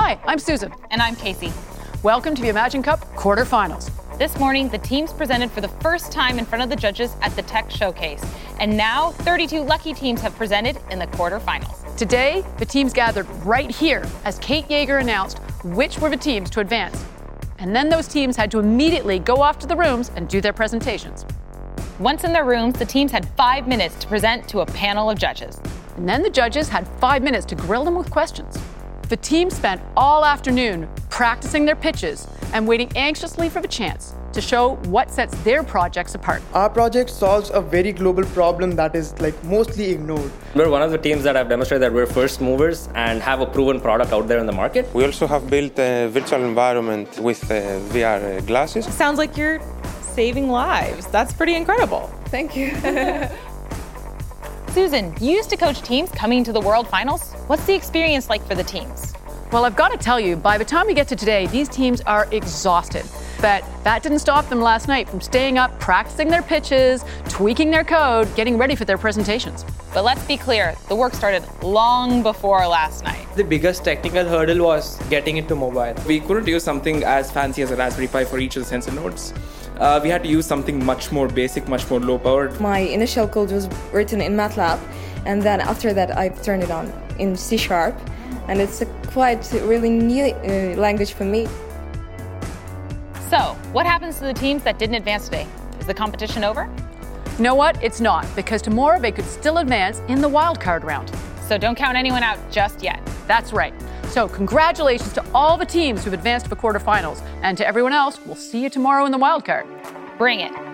Hi, I'm Susan. And I'm Casey. Welcome to the Imagine Cup quarterfinals. This morning, the teams presented for the first time in front of the judges at the Tech Showcase. And now, 32 lucky teams have presented in the quarterfinals. Today, the teams gathered right here as Kate Yeager announced which were the teams to advance. And then those teams had to immediately go off to the rooms and do their presentations. Once in their rooms, the teams had 5 minutes to present to a panel of judges. And then the judges had 5 minutes to grill them with questions. The team spent all afternoon practicing their pitches and waiting anxiously for the chance to show what sets their projects apart. Our project solves a very global problem that is mostly ignored. We're one of the teams that have demonstrated that we're first movers and have a proven product out there in the market. We also have built a virtual environment with VR glasses. Sounds like you're saving lives. That's pretty incredible. Thank you. Susan, you used to coach teams coming to the World Finals. What's the experience like for the teams? Well, I've got to tell you, by the time we get to today, these teams are exhausted. But that didn't stop them last night from staying up, practicing their pitches, tweaking their code, getting ready for their presentations. But let's be clear, the work started long before last night. The biggest technical hurdle was getting it to mobile. We couldn't use something as fancy as a Raspberry Pi for each of the sensor nodes. We had to use something much more basic, much more low-powered. My initial code was written in MATLAB, and then after that I turned it on in C#, and it's a quite really new language for me. So, what happens to the teams that didn't advance today? Is the competition over? You know what? It's not, because tomorrow they could still advance in the wildcard round. So don't count anyone out just yet. That's right. So congratulations to all the teams who've advanced to the quarterfinals. And to everyone else, we'll see you tomorrow in the wildcard. Bring it.